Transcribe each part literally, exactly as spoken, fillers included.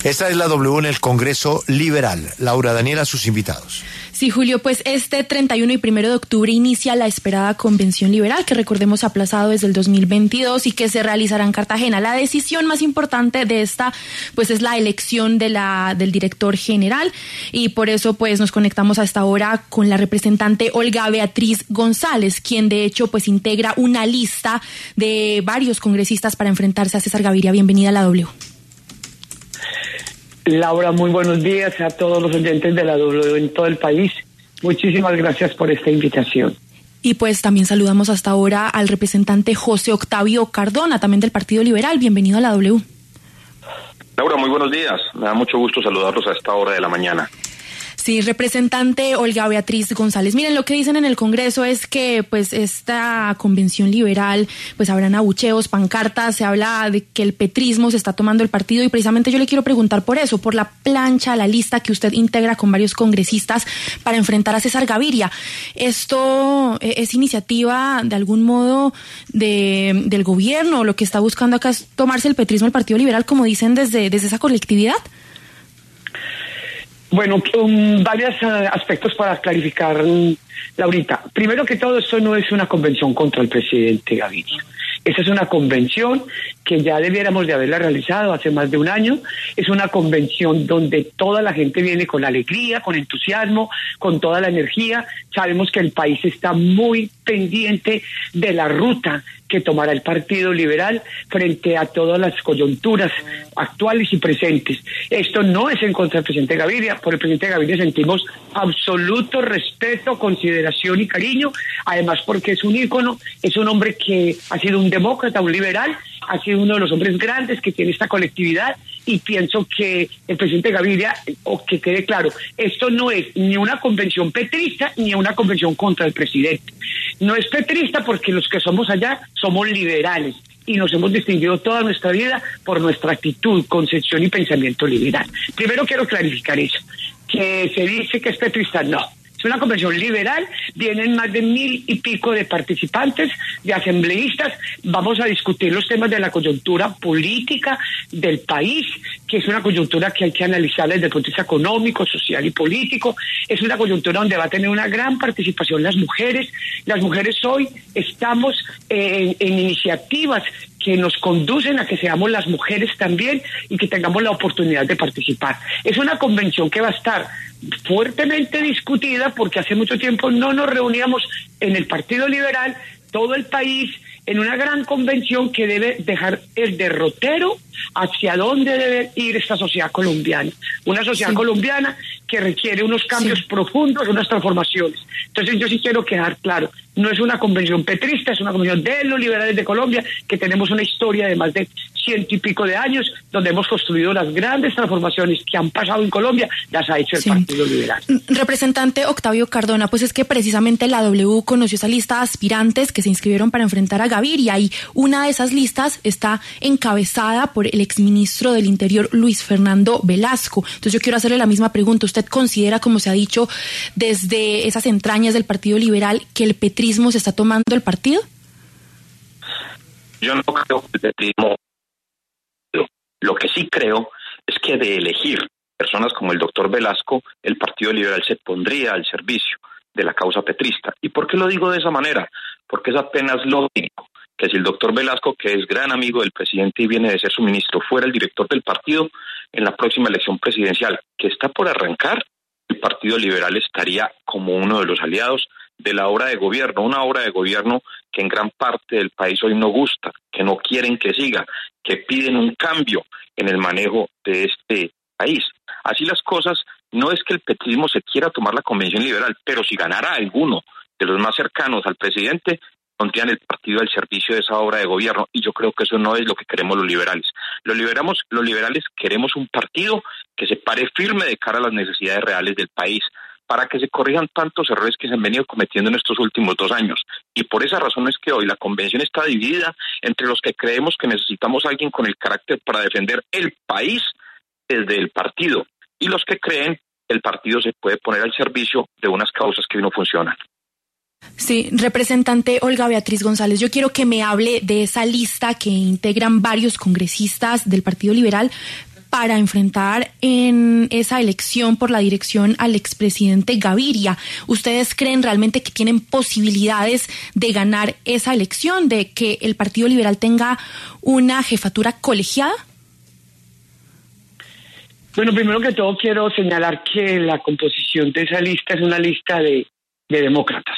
Esta es la W en el Congreso Liberal. Laura Daniela, sus invitados. Sí, Julio, pues este treinta y uno y primero de octubre inicia la esperada Convención Liberal, que recordemos aplazado desde el dos mil veintidós y que se realizará en Cartagena. La decisión más importante de esta, pues es la elección de la del director general, y por eso pues nos conectamos a esta hora con la representante Olga Beatriz González, quien de hecho pues integra una lista de varios congresistas para enfrentarse a César Gaviria. Bienvenida a la W. Laura, muy buenos días a todos los oyentes de la W en todo el país. Muchísimas gracias por esta invitación. Y pues también saludamos hasta ahora al representante José Octavio Cardona, también del Partido Liberal. Bienvenido a la W. Laura, muy buenos días. Me da mucho gusto saludarlos a esta hora de la mañana. Sí, representante Olga Beatriz González. Miren, lo que dicen en el Congreso es que pues esta convención liberal, pues habrán abucheos, pancartas, se habla de que el petrismo se está tomando el partido, y precisamente yo le quiero preguntar por eso, por la plancha, la lista que usted integra con varios congresistas para enfrentar a César Gaviria. ¿Esto es iniciativa de algún modo de, del gobierno? ¿Lo que está buscando acá es tomarse el petrismo el Partido Liberal, como dicen desde, desde esa colectividad? Bueno, um, varios uh, aspectos para clarificar, um, Laurita. Primero que todo, esto no es una convención contra el presidente Gaviria. Esta es una convención que ya debiéramos de haberla realizado hace más de un año. Es una convención donde toda la gente viene con alegría, con entusiasmo, con toda la energía. Sabemos que el país está muy pendiente de la ruta que tomará el Partido Liberal frente a todas las coyunturas actuales y presentes. Esto no es en contra del presidente Gaviria. Por el presidente Gaviria sentimos absoluto respeto, consideración y cariño, además porque es un ícono, es un hombre que ha sido un demócrata, un liberal, ha sido uno de los hombres grandes que tiene esta colectividad, y pienso que el presidente Gaviria, o que quede claro, esto no es ni una convención petrista ni una convención contra el presidente. No es petrista porque los que somos allá somos liberales y nos hemos distinguido toda nuestra vida por nuestra actitud, concepción y pensamiento liberal. Primero quiero clarificar eso, que se dice que es petrista, no. Es una convención liberal, vienen más de mil y pico de participantes, de asambleístas. Vamos a discutir los temas de la coyuntura política del país, que es una coyuntura que hay que analizar desde el punto de vista económico, social y político. Es una coyuntura donde va a tener una gran participación las mujeres. Las mujeres hoy estamos eh, en, en iniciativas que nos conducen a que seamos las mujeres también y que tengamos la oportunidad de participar. Es una convención que va a estar fuertemente discutida porque hace mucho tiempo no nos reuníamos en el Partido Liberal, todo el país, en una gran convención que debe dejar el derrotero hacia dónde debe ir esta sociedad colombiana. Una sociedad sí. colombiana que requiere unos cambios sí. profundos, unas transformaciones. Entonces yo sí quiero quedar claro, no es una convención petrista, es una convención de los liberales de Colombia, que tenemos una historia de más de ciento y pico de años, donde hemos construido las grandes transformaciones que han pasado en Colombia, las ha hecho el sí. Partido Liberal. Representante Octavio Cardona, pues es que precisamente la W conoció esa lista de aspirantes que se inscribieron para enfrentar a Gaviria, y una de esas listas está encabezada por el exministro del Interior, Luis Fernando Velasco. Entonces yo quiero hacerle la misma pregunta. ¿Usted considera, como se ha dicho desde esas entrañas del Partido Liberal, que el petrismo se está tomando el partido? Yo no creo que el petrismo... Lo que sí creo es que de elegir personas como el doctor Velasco, el Partido Liberal se pondría al servicio de la causa petrista. ¿Y por qué lo digo de esa manera? Porque es apenas lógico que si el doctor Velasco, que es gran amigo del presidente y viene de ser su ministro, fuera el director del partido, en la próxima elección presidencial que está por arrancar, el Partido Liberal estaría como uno de los aliados de la obra de gobierno, una obra de gobierno que en gran parte del país hoy no gusta, que no quieren que siga, que piden un cambio en el manejo de este país. Así las cosas, no es que el petrismo se quiera tomar la convención liberal, pero si ganara alguno de los más cercanos al presidente, pondrían el partido al servicio de esa obra de gobierno, y yo creo que eso no es lo que queremos los liberales. Los liberamos, los liberales queremos un partido que se pare firme de cara a las necesidades reales del país, para que se corrijan tantos errores que se han venido cometiendo en estos últimos dos años. Y por esa razón es que hoy la convención está dividida entre los que creemos que necesitamos a alguien con el carácter para defender el país desde el partido, y los que creen que el partido se puede poner al servicio de unas causas que hoy no funcionan. Sí, representante Olga Beatriz González, yo quiero que me hable de esa lista que integran varios congresistas del Partido Liberal, para enfrentar en esa elección por la dirección al expresidente Gaviria. ¿Ustedes creen realmente que tienen posibilidades de ganar esa elección, de que el Partido Liberal tenga una jefatura colegiada? Bueno, primero que todo quiero señalar que la composición de esa lista es una lista de, de demócratas,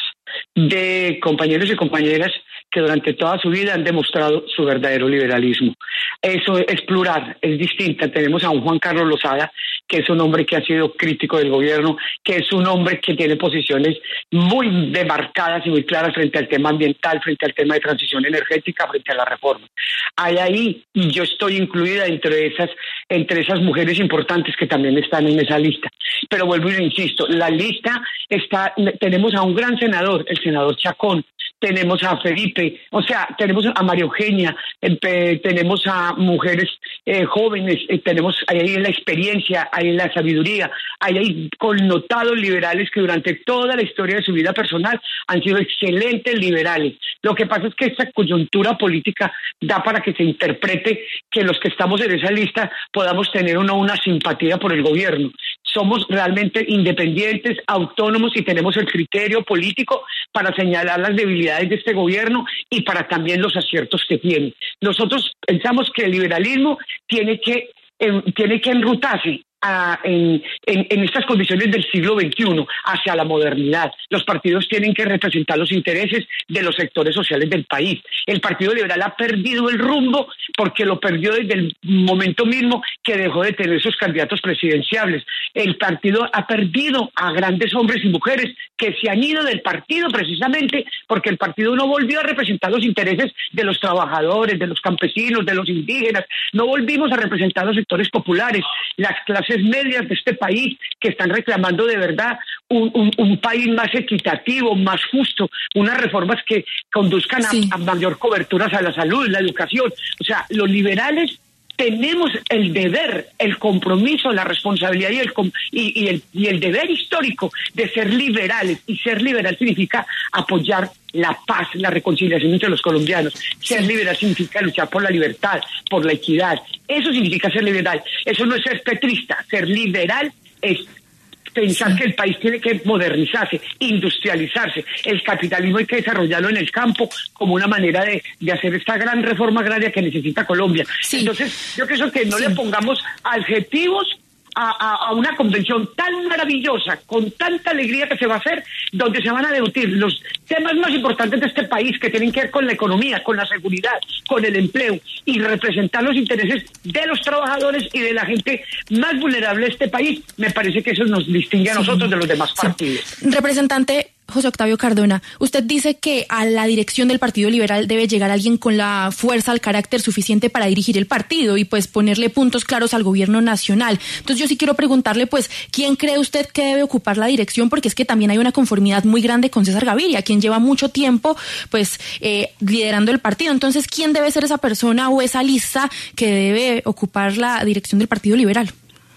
de compañeros y compañeras que durante toda su vida han demostrado su verdadero liberalismo. Eso es plural, es distinta. Tenemos a un Juan Carlos Lozada, que es un hombre que ha sido crítico del gobierno, que es un hombre que tiene posiciones muy demarcadas y muy claras frente al tema ambiental, frente al tema de transición energética, frente a la reforma. Hay ahí, y yo estoy incluida entre esas, entre esas mujeres importantes que también están en esa lista. Pero vuelvo y insisto, la lista está, tenemos a un gran senador, el senador Chacón, tenemos a Felipe, o sea, tenemos a María Eugenia, eh, tenemos a mujeres eh, jóvenes, eh, tenemos ahí la experiencia, ahí la sabiduría, ahí hay connotados liberales que durante toda la historia de su vida personal han sido excelentes liberales. Lo que pasa es que esta coyuntura política da para que se interprete que los que estamos en esa lista podamos tener una, una simpatía por el gobierno. Somos realmente independientes, autónomos y tenemos el criterio político para señalar las debilidades de este gobierno y para también los aciertos que tiene. Nosotros pensamos que el liberalismo tiene que, eh, tiene que enrutarse a, en, en, en estas condiciones del siglo veintiuno hacia la modernidad. Los partidos tienen que representar los intereses de los sectores sociales del país. El Partido Liberal ha perdido el rumbo porque lo perdió desde el momento mismo que dejó de tener sus candidatos presidenciables. El partido ha perdido a grandes hombres y mujeres que se han ido del partido precisamente porque el partido no volvió a representar los intereses de los trabajadores, de los campesinos, de los indígenas. No volvimos a representar los sectores populares, las clases medias de este país que están reclamando de verdad un, un, un país más equitativo, más justo, unas reformas que conduzcan a, sí. a mayor cobertura a la salud, la educación. O sea, los liberales tenemos el deber, el compromiso, la responsabilidad y el, y, y, el, y el deber histórico de ser liberales. Y ser liberal significa apoyar la paz, la reconciliación entre los colombianos. Ser liberal significa luchar por la libertad, por la equidad. Eso significa ser liberal. Eso no es ser petrista. Ser liberal es pensar sí. que el país tiene que modernizarse, industrializarse. El capitalismo hay que desarrollarlo en el campo como una manera de, de hacer esta gran reforma agraria que necesita Colombia. Sí. Entonces, yo creo que no sí. le pongamos adjetivos A, a, a una convención tan maravillosa, con tanta alegría que se va a hacer, donde se van a debatir los temas más importantes de este país que tienen que ver con la economía, con la seguridad, con el empleo y representar los intereses de los trabajadores y de la gente más vulnerable de este país. Me parece que eso nos distingue a nosotros sí. de los demás partidos. Sí. Representante José Octavio Cardona, usted dice que a la dirección del Partido Liberal debe llegar alguien con la fuerza, el carácter suficiente para dirigir el partido y pues ponerle puntos claros al gobierno nacional. Entonces yo sí quiero preguntarle, pues, ¿quién cree usted que debe ocupar la dirección? Porque es que también hay una conformidad muy grande con César Gaviria, quien lleva mucho tiempo pues eh, liderando el partido. Entonces, ¿quién debe ser esa persona o esa lista que debe ocupar la dirección del Partido Liberal?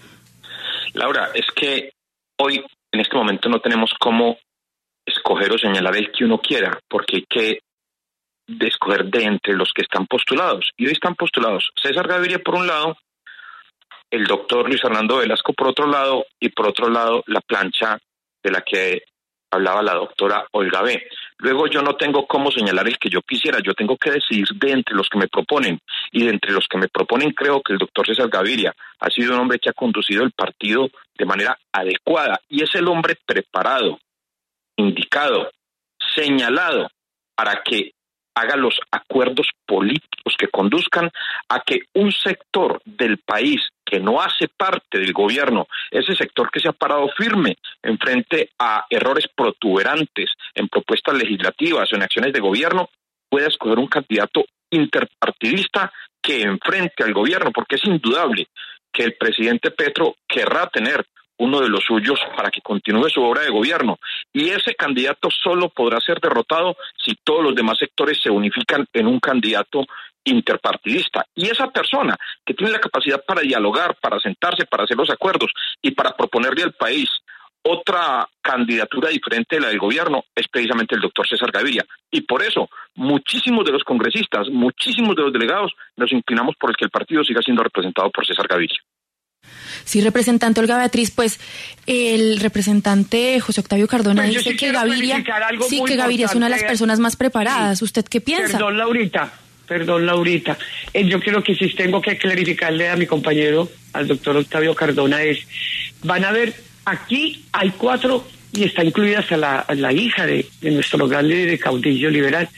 Laura, es que hoy, en este momento, no tenemos cómo escoger o señalar el que uno quiera, porque hay que escoger de entre los que están postulados. Y hoy están postulados César Gaviria por un lado, el doctor Luis Fernando Velasco por otro lado, y por otro lado la plancha de la que hablaba la doctora Olga B. Luego yo no tengo cómo señalar el que yo quisiera, yo tengo que decidir de entre los que me proponen, y de entre los que me proponen creo que el doctor César Gaviria ha sido un hombre que ha conducido el partido de manera adecuada, y es el hombre preparado, indicado, señalado para que haga los acuerdos políticos que conduzcan a que un sector del país que no hace parte del gobierno, ese sector que se ha parado firme en frente a errores protuberantes en propuestas legislativas o en acciones de gobierno, pueda escoger un candidato interpartidista que enfrente al gobierno, porque es indudable que el presidente Petro querrá tener uno de los suyos para que continúe su obra de gobierno, y ese candidato solo podrá ser derrotado si todos los demás sectores se unifican en un candidato interpartidista, y esa persona que tiene la capacidad para dialogar, para sentarse, para hacer los acuerdos y para proponerle al país otra candidatura diferente de la del gobierno es precisamente el doctor César Gaviria, y por eso muchísimos de los congresistas, muchísimos de los delegados nos inclinamos por el que el partido siga siendo representado por César Gaviria. Sí, representante Olga Beatriz, pues el representante José Octavio Cardona Pues yo dice sí que quiero Gaviria, clarificar algo sí, muy que Gaviria es una de las importante. personas más preparadas. Sí. ¿Usted qué piensa? Perdón, Laurita, perdón, Laurita. Eh, yo creo que sí tengo que clarificarle a mi compañero, al doctor Octavio Cardona, es, van a ver, aquí hay cuatro, y está incluida hasta la, la hija de, de nuestro gran líder caudillo liberal.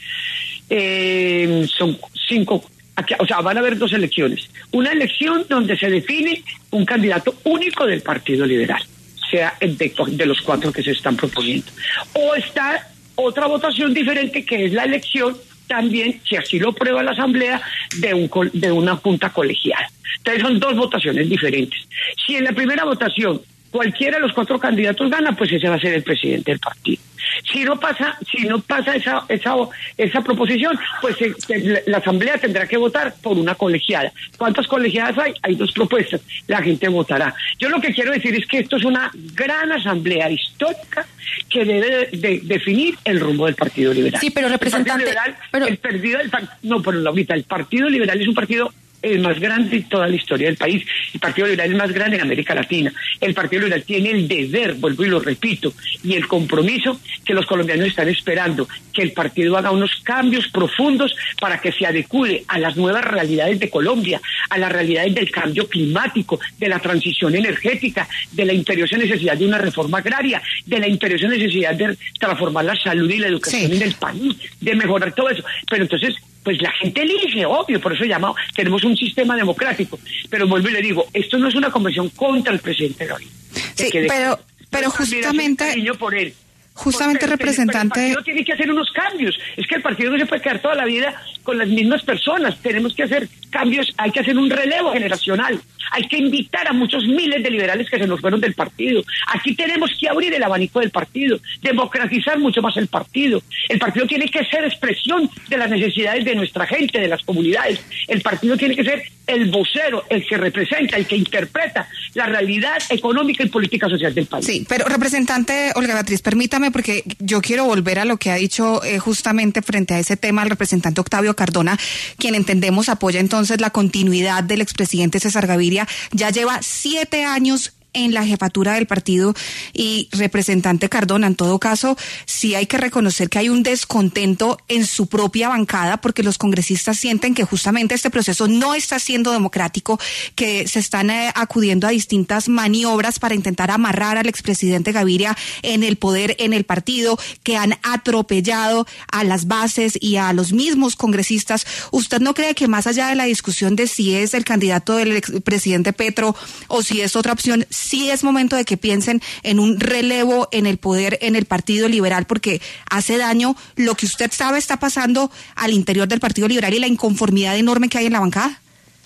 Eh, son cinco, aquí, o sea, van a haber dos elecciones. Una elección donde se define un candidato único del Partido Liberal, sea el de, de los cuatro que se están proponiendo. O está otra votación diferente, que es la elección también, si así lo aprueba la Asamblea, de, un, de una junta colegiada. Entonces son dos votaciones diferentes. Si en la primera votación cualquiera de los cuatro candidatos gana, pues ese va a ser el presidente del partido. Si no pasa, si no pasa esa esa esa proposición, pues se, se, la Asamblea tendrá que votar por una colegiada. ¿Cuántas colegiadas hay? Hay dos propuestas. La gente votará. Yo lo que quiero decir es que esto es una gran asamblea histórica que debe de, de definir el rumbo del Partido Liberal. Sí, pero representante, el Partido Liberal, pero... el perdido del no, pero ahorita el Partido Liberal es un partido el más grande de toda la historia del país. El Partido Liberal es el más grande en América Latina. El Partido Liberal tiene el deber, vuelvo y lo repito, y el compromiso que los colombianos están esperando, que el partido haga unos cambios profundos para que se adecue a las nuevas realidades de Colombia, a las realidades del cambio climático, de la transición energética, de la imperiosa necesidad de una reforma agraria, de la imperiosa necesidad de transformar la salud y la educación sí. en el país, de mejorar todo eso. Pero entonces, pues la gente elige, obvio, por eso llamado, tenemos un sistema democrático. Pero vuelvo y le digo, esto no es una convención contra el presidente Gaviria. Sí, pero, pero justamente... Por él. Justamente, Porque, representante... El partido tiene que hacer unos cambios. Es que el partido no se puede quedar toda la vida con las mismas personas. Tenemos que hacer cambios, hay que hacer un relevo generacional. Hay que invitar a muchos miles de liberales que se nos fueron del partido. Aquí tenemos que abrir el abanico del partido, democratizar mucho más el partido. El partido tiene que ser expresión de las necesidades de nuestra gente, de las comunidades. El partido tiene que ser el vocero, el que representa, el que interpreta la realidad económica y política social del país. Sí, pero representante Olga Beatriz, permítame, porque yo quiero volver a lo que ha dicho eh, justamente frente a ese tema el representante Octavio Cardona, quien entendemos apoya entonces la continuidad del expresidente César Gaviria. Ya lleva siete años en la jefatura del partido y representante Cardona, en todo caso, sí hay que reconocer que hay un descontento en su propia bancada porque los congresistas sienten que justamente este proceso no está siendo democrático, que se están eh, acudiendo a distintas maniobras para intentar amarrar al expresidente Gaviria en el poder, en el partido, que han atropellado a las bases y a los mismos congresistas. ¿Usted no cree que más allá de la discusión de si es el candidato del expresidente Petro o si es otra opción, sí es momento de que piensen en un relevo en el poder, en el Partido Liberal, porque hace daño lo que usted sabe está pasando al interior del Partido Liberal y la inconformidad enorme que hay en la bancada?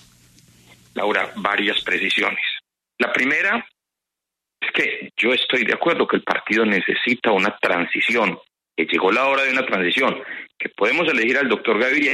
Laura, varias precisiones. La primera es que yo estoy de acuerdo que el partido necesita una transición, que llegó la hora de una transición, que podemos elegir al doctor Gaviria.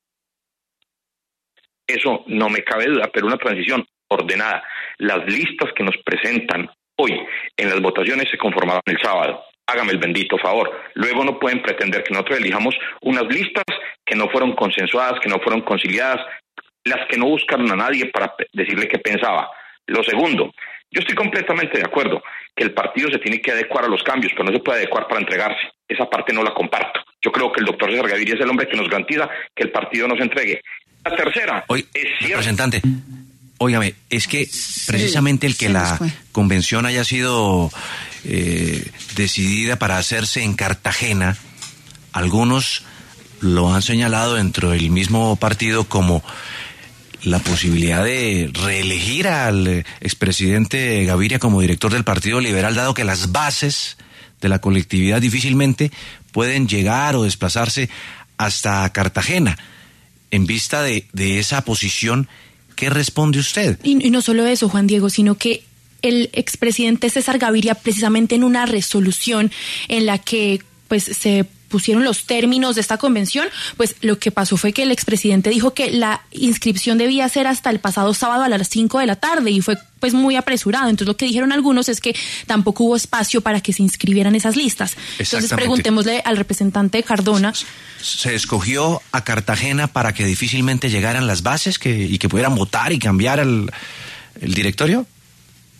Eso no me cabe duda, pero una transición ordenada. Las listas que nos presentan hoy en las votaciones se conformaron el sábado. Hágame el bendito favor. Luego no pueden pretender que nosotros elijamos unas listas que no fueron consensuadas, que no fueron conciliadas, las que no buscaron a nadie para decirle qué pensaba. Lo segundo, yo estoy completamente de acuerdo que el partido se tiene que adecuar a los cambios, pero no se puede adecuar para entregarse. Esa parte no la comparto. Yo creo que el doctor César Gaviria es el hombre que nos garantiza que el partido no se entregue. La tercera, Hoy, es cierto. Representante, óigame, es que precisamente el que la convención haya sido eh, decidida para hacerse en Cartagena, algunos lo han señalado dentro del mismo partido como la posibilidad de reelegir al expresidente Gaviria como director del Partido Liberal, dado que las bases de la colectividad difícilmente pueden llegar o desplazarse hasta Cartagena. En vista de, de esa posición, ¿qué responde usted? Y, y no solo eso, Juan Diego, sino que el expresidente César Gaviria, precisamente en una resolución en la que pues se pusieron los términos de esta convención, pues lo que pasó fue que el expresidente dijo que la inscripción debía ser hasta el pasado sábado a las cinco de la tarde y fue pues muy apresurado. Entonces lo que dijeron algunos es que tampoco hubo espacio para que se inscribieran esas listas. Entonces preguntémosle al representante Cardona. ¿Se escogió a Cartagena para que difícilmente llegaran las bases que, y que pudieran votar y cambiar el, el directorio?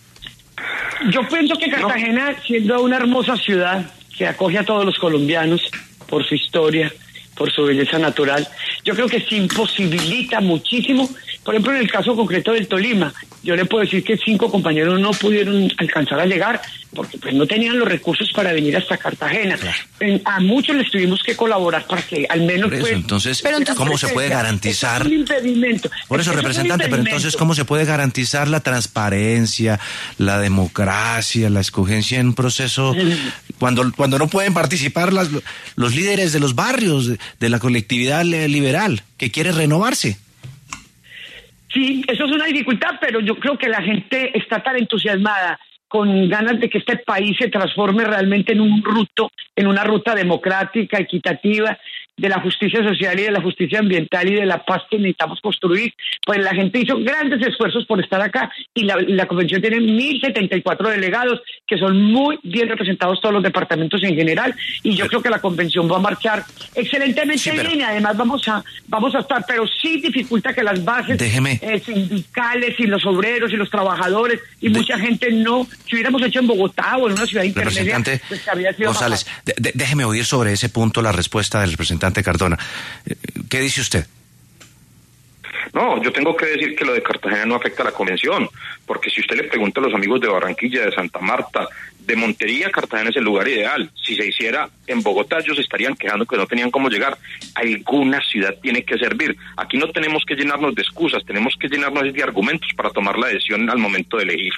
Yo pienso que Cartagena, siendo una hermosa ciudad que acoge a todos los colombianos por su historia, por su belleza natural, yo creo que se imposibilita muchísimo. Por ejemplo, en el caso concreto del Tolima, yo le puedo decir que cinco compañeros no pudieron alcanzar a llegar porque pues no tenían los recursos para venir hasta Cartagena. Claro. En, a muchos les tuvimos que colaborar para que al menos... Por eso, pues, entonces, pero entonces, ¿cómo se puede garantizar? Es un impedimento. Por eso, representante, pero entonces, ¿cómo se puede garantizar la transparencia, la democracia, la escogencia en un proceso cuando, cuando no pueden participar las, los líderes de los barrios, de, de la colectividad liberal, que quiere renovarse? Sí, eso es una dificultad, pero yo creo que la gente está tan entusiasmada, con ganas de que este país se transforme realmente en un ruto, en una ruta democrática, equitativa, de la justicia social y de la justicia ambiental y de la paz que necesitamos construir. Pues la gente hizo grandes esfuerzos por estar acá y la, la convención tiene mil setenta y cuatro delegados que son muy bien representados todos los departamentos en general, y yo creo que la convención va a marchar excelentemente sí, pero... bien, y además vamos a vamos a estar, pero sí dificulta que las bases eh, sindicales y los obreros y los trabajadores y de... mucha gente no, si hubiéramos hecho en Bogotá o en una ciudad intermedia, pues habría sido González, de, de, déjeme oír sobre ese punto la respuesta del representante Cardona. ¿Qué dice usted? No, yo tengo que decir que lo de Cartagena no afecta a la convención, porque si usted le pregunta a los amigos de Barranquilla, de Santa Marta, de Montería, Cartagena es el lugar ideal. Si se hiciera en Bogotá, ellos estarían quejando que no tenían cómo llegar. Alguna ciudad tiene que servir. Aquí no tenemos que llenarnos de excusas, tenemos que llenarnos de argumentos para tomar la decisión al momento de elegir.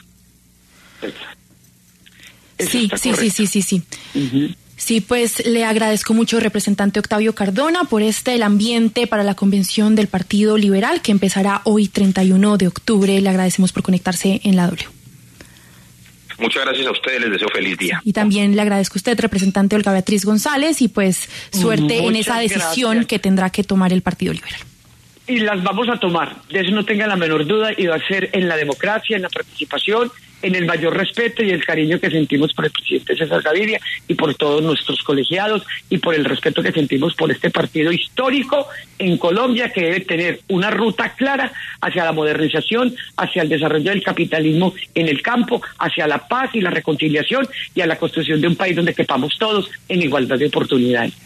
Sí, sí, sí, sí, sí, sí. Uh-huh. Sí, pues le agradezco mucho, representante Octavio Cardona, por este el ambiente para la convención del Partido Liberal que empezará hoy treinta y uno de octubre. Le agradecemos por conectarse en la W. Muchas gracias a ustedes, les deseo feliz día. Y también le agradezco a usted, representante Olga Beatriz González, y pues suerte Muchas en esa decisión gracias. que tendrá que tomar el Partido Liberal. Y las vamos a tomar, de eso no tenga la menor duda, y va a ser en la democracia, en la participación, en el mayor respeto y el cariño que sentimos por el presidente César Gaviria y por todos nuestros colegiados, y por el respeto que sentimos por este partido histórico en Colombia, que debe tener una ruta clara hacia la modernización, hacia el desarrollo del capitalismo en el campo, hacia la paz y la reconciliación y a la construcción de un país donde quepamos todos en igualdad de oportunidades.